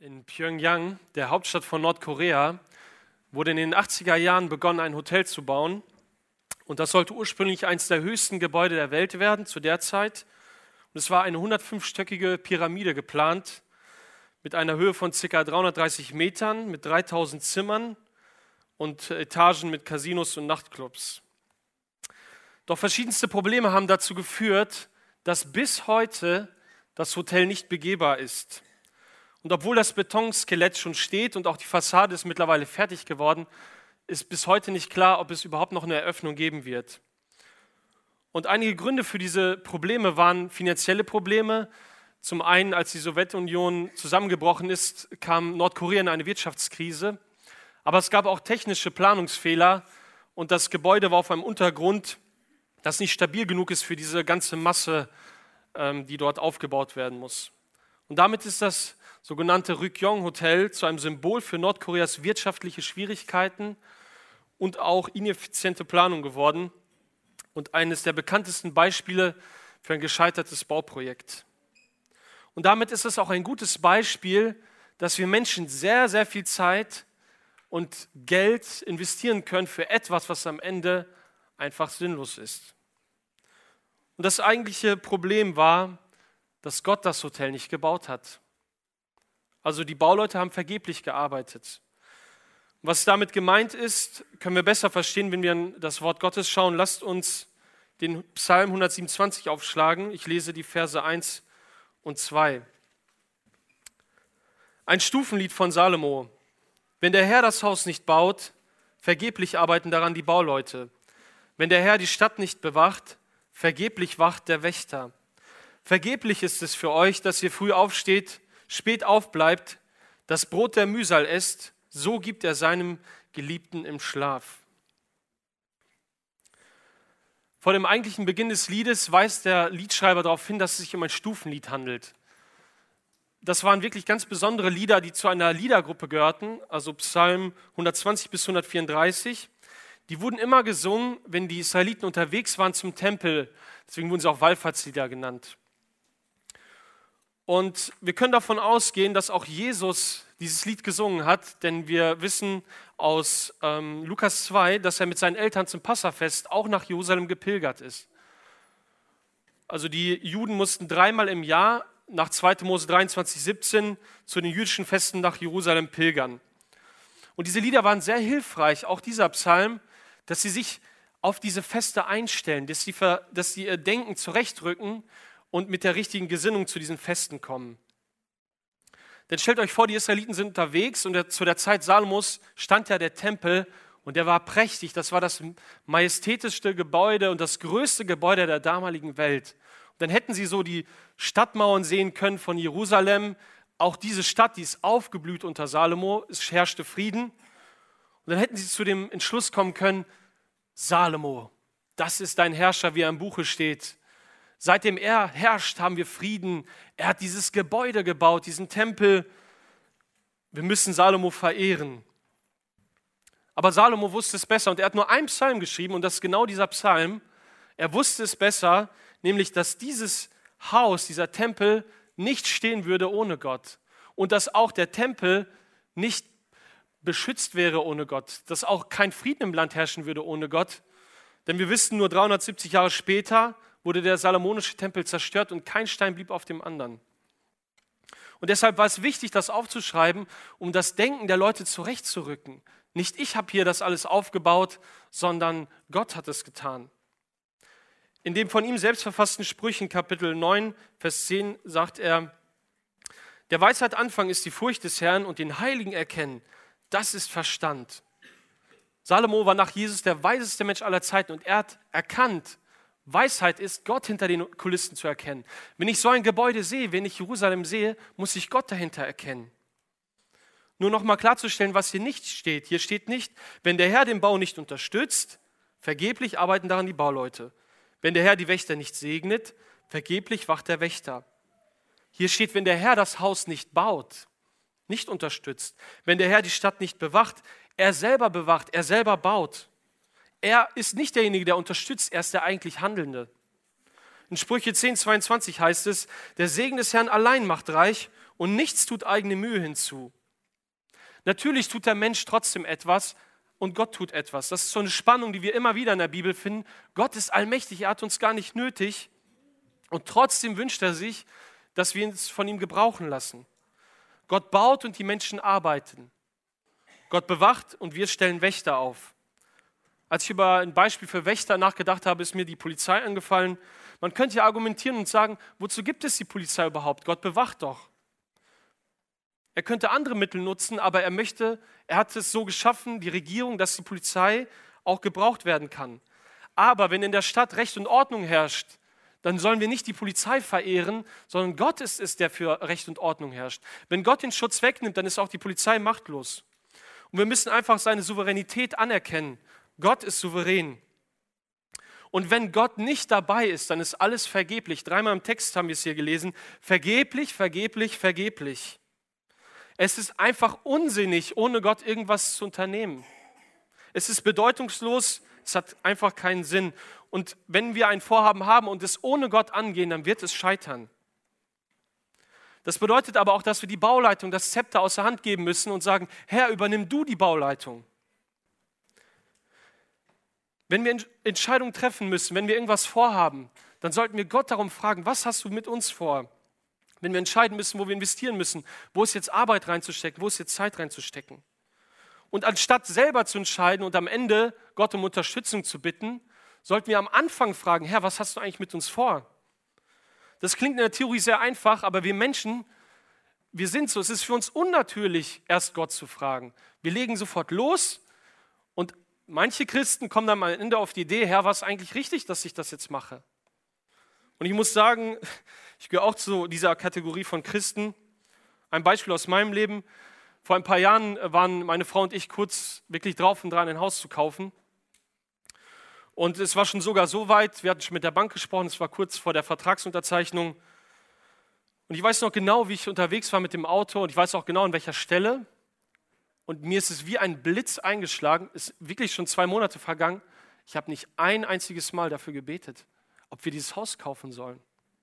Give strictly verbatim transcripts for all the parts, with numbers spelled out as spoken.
In Pjöngjang, der Hauptstadt von Nordkorea, wurde in den achtziger Jahren begonnen, ein Hotel zu bauen. Und das sollte ursprünglich eines der höchsten Gebäude der Welt werden zu der Zeit. Und es war eine hundertfünfstöckige Pyramide geplant mit einer Höhe von ca. dreihundertdreißig Metern, mit dreitausend Zimmern und Etagen mit Casinos und Nachtclubs. Doch verschiedenste Probleme haben dazu geführt, dass bis heute das Hotel nicht begehbar ist. Und obwohl das Betonskelett schon steht und auch die Fassade ist mittlerweile fertig geworden, ist bis heute nicht klar, ob es überhaupt noch eine Eröffnung geben wird. Und einige Gründe für diese Probleme waren finanzielle Probleme. Zum einen, als die Sowjetunion zusammengebrochen ist, kam Nordkorea in eine Wirtschaftskrise. Aber es gab auch technische Planungsfehler und das Gebäude war auf einem Untergrund, das nicht stabil genug ist für diese ganze Masse, die dort aufgebaut werden muss. Und damit ist das sogenannte Ryugyong-Hotel zu einem Symbol für Nordkoreas wirtschaftliche Schwierigkeiten und auch ineffiziente Planung geworden und eines der bekanntesten Beispiele für ein gescheitertes Bauprojekt. Und damit ist es auch ein gutes Beispiel, dass wir Menschen sehr, sehr viel Zeit und Geld investieren können für etwas, was am Ende einfach sinnlos ist. Und das eigentliche Problem war, dass Gott das Hotel nicht gebaut hat. Also die Bauleute haben vergeblich gearbeitet. Was damit gemeint ist, können wir besser verstehen, wenn wir an das Wort Gottes schauen. Lasst uns den Psalm hundertsiebenundzwanzig aufschlagen. Ich lese die Verse eins und zwei. Ein Stufenlied von Salomo. Wenn der Herr das Haus nicht baut, vergeblich arbeiten daran die Bauleute. Wenn der Herr die Stadt nicht bewacht, vergeblich wacht der Wächter. Vergeblich ist es für euch, dass ihr früh aufsteht, spät aufbleibt, das Brot der Mühsal esst, so gibt er seinem Geliebten im Schlaf. Vor dem eigentlichen Beginn des Liedes weist der Liedschreiber darauf hin, dass es sich um ein Stufenlied handelt. Das waren wirklich ganz besondere Lieder, die zu einer Liedergruppe gehörten, also Psalm hundertzwanzig bis hundertvierunddreißig. Die wurden immer gesungen, wenn die Israeliten unterwegs waren zum Tempel, deswegen wurden sie auch Wallfahrtslieder genannt. Und wir können davon ausgehen, dass auch Jesus dieses Lied gesungen hat, denn wir wissen aus ähm, Lukas zwei, dass er mit seinen Eltern zum Passafest auch nach Jerusalem gepilgert ist. Also die Juden mussten dreimal im Jahr nach zweiter Mose dreiundzwanzig, siebzehn zu den jüdischen Festen nach Jerusalem pilgern. Und diese Lieder waren sehr hilfreich, auch dieser Psalm, dass sie sich auf diese Feste einstellen, dass sie, dass sie ihr Denken zurechtrücken und mit der richtigen Gesinnung zu diesen Festen kommen. Denn stellt euch vor, die Israeliten sind unterwegs und zu der Zeit Salomos stand ja der Tempel und der war prächtig. Das war das majestätischste Gebäude und das größte Gebäude der damaligen Welt. Und dann hätten sie so die Stadtmauern sehen können von Jerusalem. Auch diese Stadt, die ist aufgeblüht unter Salomo, es herrschte Frieden. Und dann hätten sie zu dem Entschluss kommen können, Salomo, das ist dein Herrscher, wie er im Buche steht. Seitdem er herrscht, haben wir Frieden. Er hat dieses Gebäude gebaut, diesen Tempel. Wir müssen Salomo verehren. Aber Salomo wusste es besser und er hat nur einen Psalm geschrieben und das ist genau dieser Psalm. Er wusste es besser, nämlich, dass dieses Haus, dieser Tempel nicht stehen würde ohne Gott und dass auch der Tempel nicht beschützt wäre ohne Gott, dass auch kein Frieden im Land herrschen würde ohne Gott. Denn wir wissen, nur dreihundertsiebzig Jahre später wurde der salomonische Tempel zerstört und kein Stein blieb auf dem anderen. Und deshalb war es wichtig, das aufzuschreiben, um das Denken der Leute zurechtzurücken. Nicht ich habe hier das alles aufgebaut, sondern Gott hat es getan. In dem von ihm selbst verfassten Sprüchen, Kapitel neun, Vers zehn, sagt er, der Weisheit Anfang ist die Furcht des Herrn und den Heiligen erkennen, das ist Verstand. Salomo war nach Jesus der weiseste Mensch aller Zeiten und er hat erkannt, Weisheit ist, Gott hinter den Kulissen zu erkennen. Wenn ich so ein Gebäude sehe, wenn ich Jerusalem sehe, muss ich Gott dahinter erkennen. Nur noch mal klarzustellen, was hier nicht steht. Hier steht nicht, wenn der Herr den Bau nicht unterstützt, vergeblich arbeiten daran die Bauleute. Wenn der Herr die Wächter nicht segnet, vergeblich wacht der Wächter. Hier steht, wenn der Herr das Haus nicht baut, nicht unterstützt, wenn der Herr die Stadt nicht bewacht, er selber bewacht, er selber baut. Er ist nicht derjenige, der unterstützt, er ist der eigentlich Handelnde. In Sprüche zehn, zweiundzwanzig heißt es, der Segen des Herrn allein macht reich und nichts tut eigene Mühe hinzu. Natürlich tut der Mensch trotzdem etwas und Gott tut etwas. Das ist so eine Spannung, die wir immer wieder in der Bibel finden. Gott ist allmächtig, er hat uns gar nicht nötig und trotzdem wünscht er sich, dass wir uns von ihm gebrauchen lassen. Gott baut und die Menschen arbeiten. Gott bewacht und wir stellen Wächter auf. Als ich über ein Beispiel für Wächter nachgedacht habe, ist mir die Polizei angefallen. Man könnte ja argumentieren und sagen, wozu gibt es die Polizei überhaupt? Gott bewacht doch. Er könnte andere Mittel nutzen, aber er möchte, er hat es so geschaffen, die Regierung, dass die Polizei auch gebraucht werden kann. Aber wenn in der Stadt Recht und Ordnung herrscht, dann sollen wir nicht die Polizei verehren, sondern Gott ist es, der für Recht und Ordnung herrscht. Wenn Gott den Schutz wegnimmt, dann ist auch die Polizei machtlos. Und wir müssen einfach seine Souveränität anerkennen. Gott ist souverän. Und wenn Gott nicht dabei ist, dann ist alles vergeblich. Dreimal im Text haben wir es hier gelesen. Vergeblich, vergeblich, vergeblich. Es ist einfach unsinnig, ohne Gott irgendwas zu unternehmen. Es ist bedeutungslos, es hat einfach keinen Sinn. Und wenn wir ein Vorhaben haben und es ohne Gott angehen, dann wird es scheitern. Das bedeutet aber auch, dass wir die Bauleitung, das Zepter aus der Hand geben müssen und sagen, Herr, übernimm du die Bauleitung. Wenn wir Entscheidungen treffen müssen, wenn wir irgendwas vorhaben, dann sollten wir Gott darum fragen, was hast du mit uns vor? Wenn wir entscheiden müssen, wo wir investieren müssen, wo ist jetzt Arbeit reinzustecken, wo ist jetzt Zeit reinzustecken. Und anstatt selber zu entscheiden und am Ende Gott um Unterstützung zu bitten, sollten wir am Anfang fragen, Herr, was hast du eigentlich mit uns vor? Das klingt in der Theorie sehr einfach, aber wir Menschen, wir sind so, es ist für uns unnatürlich, erst Gott zu fragen. Wir legen sofort los und manche Christen kommen dann am Ende auf die Idee, Herr, war es eigentlich richtig, dass ich das jetzt mache? Und ich muss sagen, ich gehöre auch zu dieser Kategorie von Christen. Ein Beispiel aus meinem Leben. Vor ein paar Jahren waren meine Frau und ich kurz wirklich drauf und dran, ein Haus zu kaufen. Und es war schon sogar so weit, wir hatten schon mit der Bank gesprochen, es war kurz vor der Vertragsunterzeichnung. Und ich weiß noch genau, wie ich unterwegs war mit dem Auto und ich weiß auch genau, an welcher Stelle. Und mir ist es wie ein Blitz eingeschlagen, es ist wirklich schon zwei Monate vergangen. Ich habe nicht ein einziges Mal dafür gebetet, ob wir dieses Haus kaufen sollen.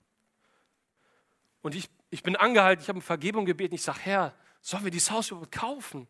Und ich, ich bin angehalten, ich habe um Vergebung gebeten, ich sage, Herr, sollen wir dieses Haus überhaupt kaufen?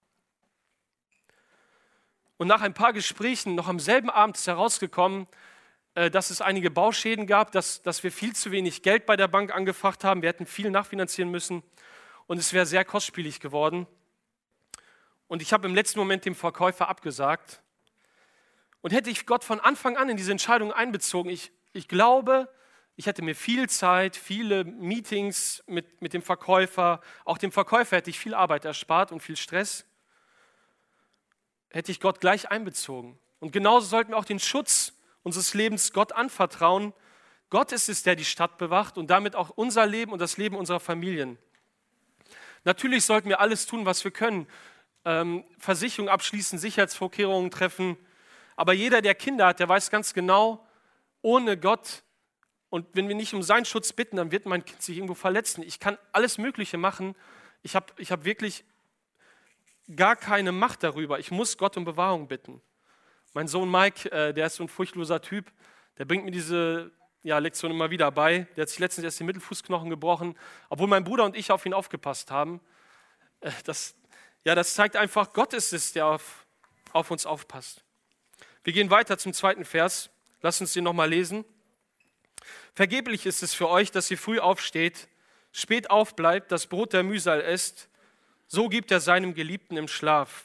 Und nach ein paar Gesprächen, noch am selben Abend ist herausgekommen, dass es einige Bauschäden gab, dass, dass wir viel zu wenig Geld bei der Bank angefragt haben. Wir hätten viel nachfinanzieren müssen und es wäre sehr kostspielig geworden. Und ich habe im letzten Moment dem Verkäufer abgesagt. Und hätte ich Gott von Anfang an in diese Entscheidung einbezogen, ich, ich glaube, ich hätte mir viel Zeit, viele Meetings mit, mit dem Verkäufer, auch dem Verkäufer hätte ich viel Arbeit erspart und viel Stress, hätte ich Gott gleich einbezogen. Und genauso sollten wir auch den Schutz unseres Lebens Gott anvertrauen. Gott ist es, der die Stadt bewacht und damit auch unser Leben und das Leben unserer Familien. Natürlich sollten wir alles tun, was wir können. Ähm, Versicherung abschließen, Sicherheitsvorkehrungen treffen. Aber jeder, der Kinder hat, der weiß ganz genau, ohne Gott und wenn wir nicht um seinen Schutz bitten, dann wird mein Kind sich irgendwo verletzen. Ich kann alles Mögliche machen. Ich habe ich hab wirklich gar keine Macht darüber. Ich muss Gott um Bewahrung bitten. Mein Sohn Mike, äh, der ist so ein furchtloser Typ, der bringt mir diese ja, Lektion immer wieder bei. Der hat sich letztens erst den Mittelfußknochen gebrochen, obwohl mein Bruder und ich auf ihn aufgepasst haben. Äh, das, ja, das zeigt einfach, Gott ist es, der auf, auf uns aufpasst. Wir gehen weiter zum zweiten Vers. Lass uns den nochmal lesen. Vergeblich ist es für euch, dass ihr früh aufsteht, spät aufbleibt, das Brot der Mühsal esst. So gibt er seinem Geliebten im Schlaf.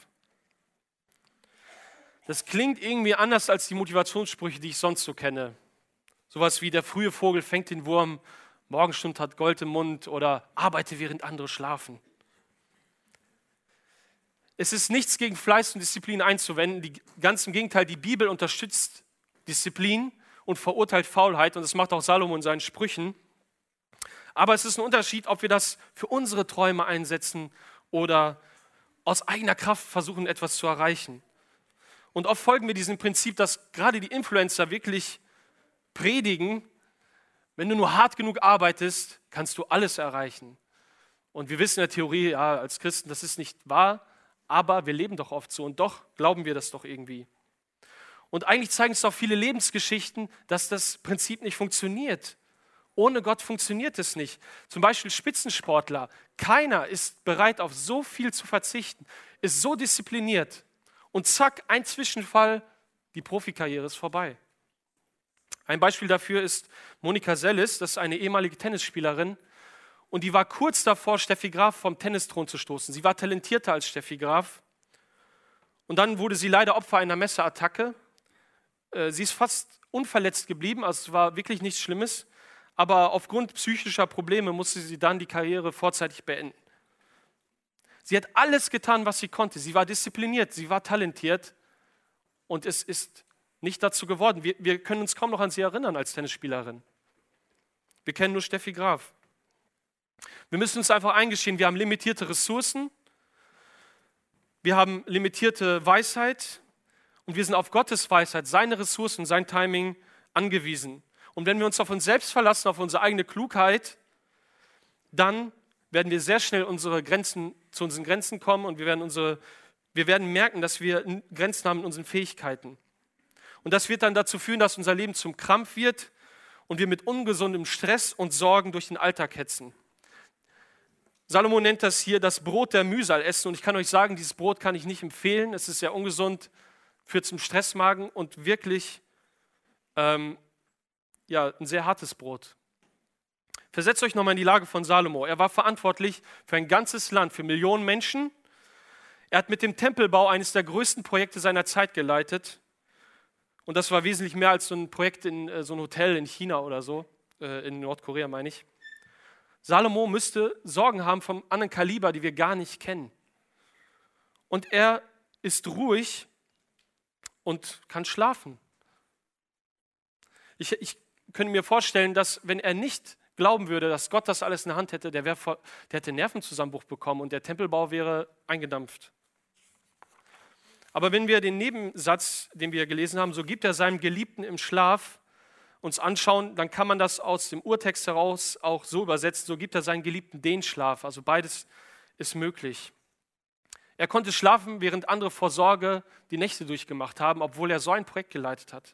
Das klingt irgendwie anders als die Motivationssprüche, die ich sonst so kenne. Sowas wie der frühe Vogel fängt den Wurm, Morgenstund hat Gold im Mund oder arbeite, während andere schlafen. Es ist nichts gegen Fleiß und Disziplin einzuwenden. Die, ganz im Gegenteil, die Bibel unterstützt Disziplin und verurteilt Faulheit und das macht auch Salomo in seinen Sprüchen. Aber es ist ein Unterschied, ob wir das für unsere Träume einsetzen oder aus eigener Kraft versuchen, etwas zu erreichen. Und oft folgen wir diesem Prinzip, dass gerade die Influencer wirklich predigen, wenn du nur hart genug arbeitest, kannst du alles erreichen. Und wir wissen in der Theorie, ja, als Christen, das ist nicht wahr, aber wir leben doch oft so und doch glauben wir das doch irgendwie. Und eigentlich zeigen es doch viele Lebensgeschichten, dass das Prinzip nicht funktioniert. Ohne Gott funktioniert es nicht. Zum Beispiel Spitzensportler. Keiner ist bereit, auf so viel zu verzichten, ist so diszipliniert. Und zack, ein Zwischenfall, die Profikarriere ist vorbei. Ein Beispiel dafür ist Monika Seles, das ist eine ehemalige Tennisspielerin. Und die war kurz davor, Steffi Graf vom Tennisthron zu stoßen. Sie war talentierter als Steffi Graf. Und dann wurde sie leider Opfer einer Messerattacke. Sie ist fast unverletzt geblieben, also es war wirklich nichts Schlimmes. Aber aufgrund psychischer Probleme musste sie dann die Karriere vorzeitig beenden. Sie hat alles getan, was sie konnte. Sie war diszipliniert, sie war talentiert und es ist nicht dazu geworden. Wir, wir können uns kaum noch an sie erinnern als Tennisspielerin. Wir kennen nur Steffi Graf. Wir müssen uns einfach eingestehen, wir haben limitierte Ressourcen, wir haben limitierte Weisheit und wir sind auf Gottes Weisheit, seine Ressourcen, sein Timing angewiesen. Und wenn wir uns auf uns selbst verlassen, auf unsere eigene Klugheit, dann werden wir sehr schnell unsere Grenzen, zu unseren Grenzen kommen und wir werden, unsere, wir werden merken, dass wir Grenzen haben in unseren Fähigkeiten. Und das wird dann dazu führen, dass unser Leben zum Krampf wird und wir mit ungesundem Stress und Sorgen durch den Alltag hetzen. Salomo nennt das hier das Brot der Mühsal essen und ich kann euch sagen, dieses Brot kann ich nicht empfehlen. Es ist sehr ungesund, führt zum Stressmagen und wirklich ähm, ja, ein sehr hartes Brot. Versetzt euch nochmal in die Lage von Salomo. Er war verantwortlich für ein ganzes Land, für Millionen Menschen. Er hat mit dem Tempelbau eines der größten Projekte seiner Zeit geleitet. Und das war wesentlich mehr als so ein Projekt in äh, so ein Hotel in China oder so, äh, in Nordkorea meine ich. Salomo müsste Sorgen haben vom anderen Kaliber, die wir gar nicht kennen. Und er ist ruhig und kann schlafen. Ich, ich könnte mir vorstellen, dass wenn er nicht glauben würde, dass Gott das alles in der Hand hätte, der, wär, der hätte Nervenzusammenbruch bekommen und der Tempelbau wäre eingedampft. Aber wenn wir den Nebensatz, den wir gelesen haben, so gibt er seinem Geliebten im Schlaf, uns anschauen, dann kann man das aus dem Urtext heraus auch so übersetzen, so gibt er seinen Geliebten den Schlaf. Also beides ist möglich. Er konnte schlafen, während andere vor Sorge die Nächte durchgemacht haben, obwohl er so ein Projekt geleitet hat.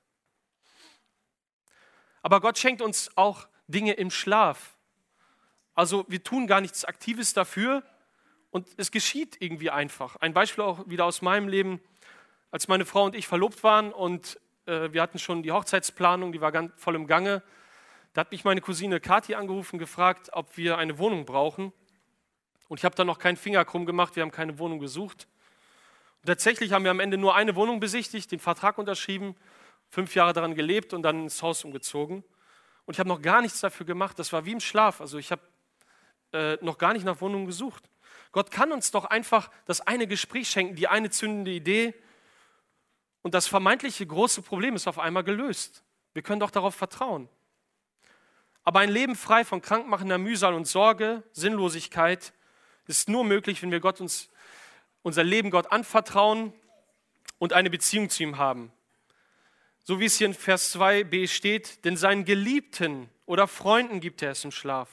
Aber Gott schenkt uns auch Dinge im Schlaf. Also wir tun gar nichts Aktives dafür und es geschieht irgendwie einfach. Ein Beispiel auch wieder aus meinem Leben, als meine Frau und ich verlobt waren und äh, wir hatten schon die Hochzeitsplanung, die war ganz voll im Gange. Da hat mich meine Cousine Kathi angerufen, gefragt, ob wir eine Wohnung brauchen. Und ich habe da noch keinen Finger krumm gemacht, wir haben keine Wohnung gesucht. Und tatsächlich haben wir am Ende nur eine Wohnung besichtigt, den Vertrag unterschrieben, fünf Jahre daran gelebt und dann ins Haus umgezogen. Und ich habe noch gar nichts dafür gemacht, das war wie im Schlaf. Also ich habe äh, noch gar nicht nach Wohnungen gesucht. Gott kann uns doch einfach das eine Gespräch schenken, die eine zündende Idee und das vermeintliche große Problem ist auf einmal gelöst. Wir können doch darauf vertrauen. Aber ein Leben frei von krankmachender Mühsal und Sorge, Sinnlosigkeit, ist nur möglich, wenn wir Gott uns, unser Leben Gott anvertrauen und eine Beziehung zu ihm haben. So wie es hier in Vers zwei b steht, denn seinen Geliebten oder Freunden gibt er es im Schlaf.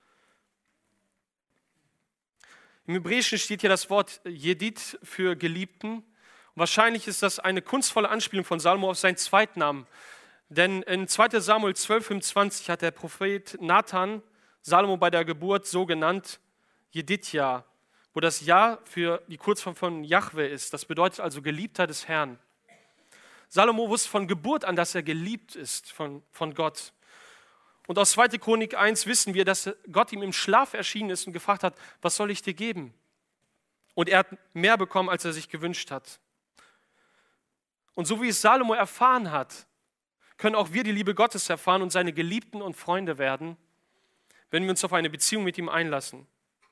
Im Hebräischen steht hier das Wort Jedid für Geliebten. Und wahrscheinlich ist das eine kunstvolle Anspielung von Salomo auf seinen Zweitnamen. Denn in zweiter Samuel zwölf fünfundzwanzig hat der Prophet Nathan Salomo bei der Geburt so genannt, Jedidja, wo das Ja für die Kurzform von Jahwe ist. Das bedeutet also Geliebter des Herrn. Salomo wusste von Geburt an, dass er geliebt ist von, von Gott. Und aus zweiter Chronik eins wissen wir, dass Gott ihm im Schlaf erschienen ist und gefragt hat, was soll ich dir geben? Und er hat mehr bekommen, als er sich gewünscht hat. Und so wie es Salomo erfahren hat, können auch wir die Liebe Gottes erfahren und seine Geliebten und Freunde werden, wenn wir uns auf eine Beziehung mit ihm einlassen.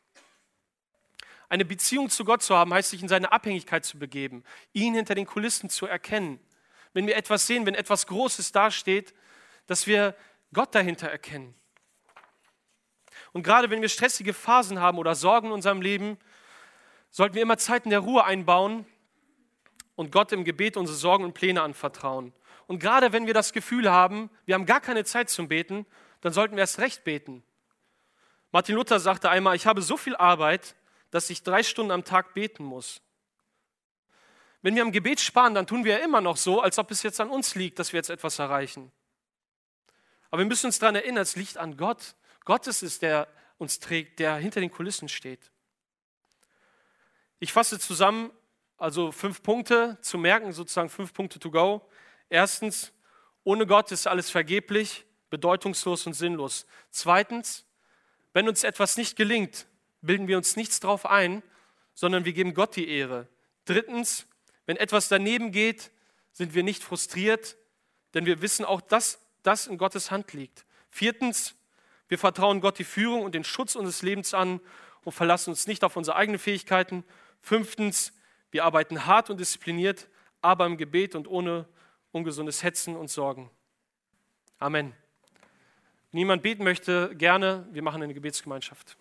Eine Beziehung zu Gott zu haben, heißt sich in seine Abhängigkeit zu begeben, ihn hinter den Kulissen zu erkennen. Wenn wir etwas sehen, wenn etwas Großes dasteht, dass wir Gott dahinter erkennen. Und gerade wenn wir stressige Phasen haben oder Sorgen in unserem Leben, sollten wir immer Zeiten der Ruhe einbauen und Gott im Gebet unsere Sorgen und Pläne anvertrauen. Und gerade wenn wir das Gefühl haben, wir haben gar keine Zeit zum Beten, dann sollten wir erst recht beten. Martin Luther sagte einmal, ich habe so viel Arbeit, dass ich drei Stunden am Tag beten muss. Wenn wir am Gebet sparen, dann tun wir ja immer noch so, als ob es jetzt an uns liegt, dass wir jetzt etwas erreichen. Aber wir müssen uns daran erinnern, es liegt an Gott. Gott ist es, der uns trägt, der hinter den Kulissen steht. Ich fasse zusammen, also fünf Punkte zu merken, sozusagen fünf Punkte to go. Erstens, ohne Gott ist alles vergeblich, bedeutungslos und sinnlos. Zweitens, wenn uns etwas nicht gelingt, bilden wir uns nichts drauf ein, sondern wir geben Gott die Ehre. Drittens, wenn etwas daneben geht, sind wir nicht frustriert, denn wir wissen auch, dass das in Gottes Hand liegt. Viertens, wir vertrauen Gott die Führung und den Schutz unseres Lebens an und verlassen uns nicht auf unsere eigenen Fähigkeiten. Fünftens, wir arbeiten hart und diszipliniert, aber im Gebet und ohne ungesundes Hetzen und Sorgen. Amen. Wenn niemand beten möchte, gerne, wir machen eine Gebetsgemeinschaft.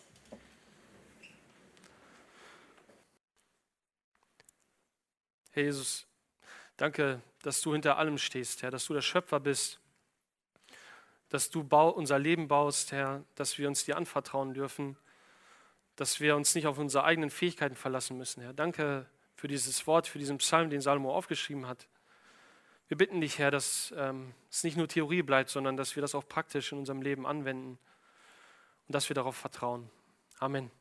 Herr Jesus, danke, dass du hinter allem stehst, Herr, dass du der Schöpfer bist, dass du unser Leben baust, Herr, dass wir uns dir anvertrauen dürfen, dass wir uns nicht auf unsere eigenen Fähigkeiten verlassen müssen, Herr. Danke für dieses Wort, für diesen Psalm, den Salomo aufgeschrieben hat. Wir bitten dich, Herr, dass ähm, es nicht nur Theorie bleibt, sondern dass wir das auch praktisch in unserem Leben anwenden und dass wir darauf vertrauen. Amen.